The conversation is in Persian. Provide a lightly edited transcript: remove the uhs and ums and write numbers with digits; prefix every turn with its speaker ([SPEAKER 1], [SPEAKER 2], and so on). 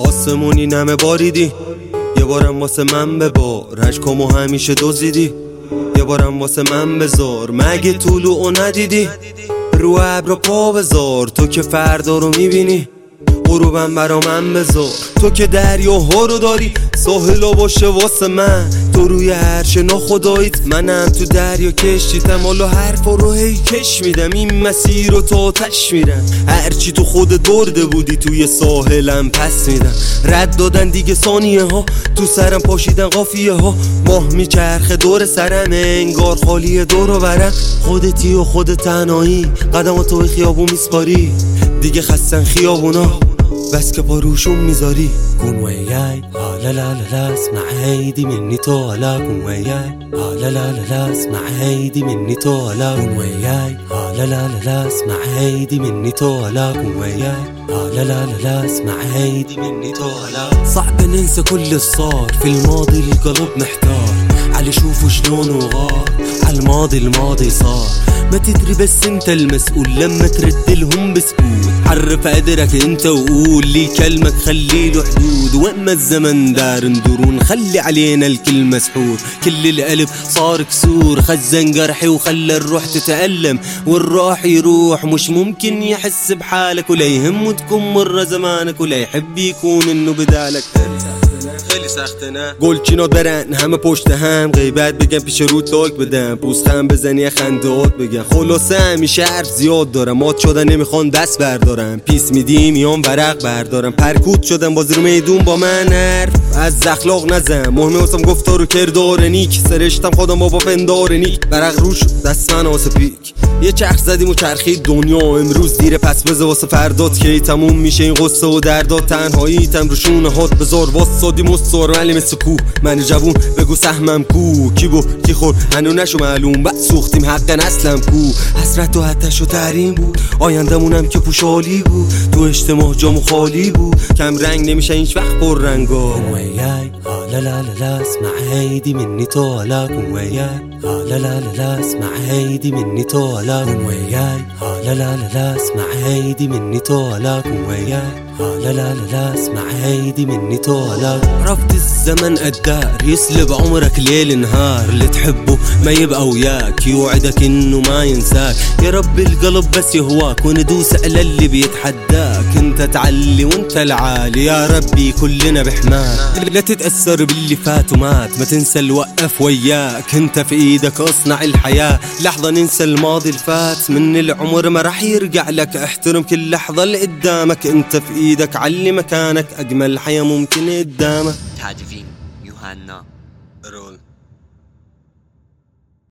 [SPEAKER 1] آسمونی نمه باریدی، یه بارم واسه من ببار. عشقامو همیشه دزدیدی، یه بارم واسه من بذار. مگه طلوعو ندیدی؟ رو ابر پا بذار. تو که فردا رو میبینی، غروبم برا من بذار. تو که دریاها رو داری، ساحلا باشه واسه من. تو روی عرش ناخداییت، منم تو دریا کشتیتم. حالا حرفا رو هی کش میدم، این مسیر رو تا آتش میرم. هرچی تو خودت برده بودی توی ساحلم پس میدم. رد دادن دیگه ثانیه ها، تو سرم پاشیدن قافیه ها. ماه میچرخه دور سرم، انگار خالیه دور و برم. خودتی و خودت تنهایی، قدماتو خیابون میسپاری. دیگه خستن خیابونا، بس که پاروشون میذاری. کن ویای لا لا لا اسمع هيدي مني طالع. كن وياي لا لا لا اسمع هيدي مني طالع. كن وياي لا لا لا اسمع هيدي مني طالع. كن وياي لا لا لا اسمع هيدي مني طالع. صعب ننسى كل الصار في الماضي، القلب محتار على شوفه شلون وغار. على الماضي صار، ما تدري بس انت المسؤول لما ترد لهم بسكوت. حرف قدرك انت وقول لي كلمك خليله حدود. واما الزمن دار ندورون، خلي علينا الكل مسحور. كل القلب صار كسور، خزن جرحي وخلى الروح تتألم. والراح يروح مش ممكن يحس بحالك، ولا يهمه تكون مرة زمانك، ولا يحب يكون انه بدالك. خیلی سخته نه؟ گلچینات برن همه پشت هم، غیبت بگم پیش رو تاک بدم. پوستم بزنی خندات بگم. خلاصه همیشه حرف زیاد دارم، مات شدن نمیخوان دست بردارم. پیس میدی میام ورق بردارم. پرکوت شدم باز رو میدون با من حرف از اخلاق نزن. مهمه واسم گفتار و کردار نیک، سرشتم خودم بابا پندار نیک. برق روش دست من واسه پیک، یه چرخ زدیم و چرخید دنیا. امروز دیره پس بذار واسه فردات کی تموم میشه این قصه و دردات. تنهاییتم رو شونه هات بذار، واسادی مستار ولی مثل کوه. من جوون بگو سهمم کو، کی بو کی خور هنو نشو معلوم. بعد سوختیم حقا اصلم کو. حسرت و حتش و تحریم بود، آیندمونم که پوشالی بود. تو اجتماع جامو خالی بود، کم رنگ نمیشه هیچ وقت پر رنگا. ویای لا لا لا اسمع هيدي مني طالع. كن وياي لا لا لا اسمع هيدي مني طالع. كن وياي لا لا لا اسمع هيدي مني طالع. كن وياي لا لا لا اسمع هيدي مني طالع. رفض الزمن قدار يسلب عمرك ليل نهار. اللي تحبه ما يبقى وياك، يوعدك انه ما ينساك. يا رب القلب بس يهواك، وندوس على اللي بيتحداك. انت تعلي وانت العالي، يا ربي كلنا بحماك. لا تتأثر باللي فات ومات، ما تنسى الوقف وياك. انت في ايدك اصنع الحياة، لحظة ننسى الماضي الفات من العمر ما راح يرجع لك. احترم كل لحظة اللي قدامك، انت في ايدك علي مكانك. اجمل حياة ممكن قدامك.
[SPEAKER 2] تدوین یوحنا رول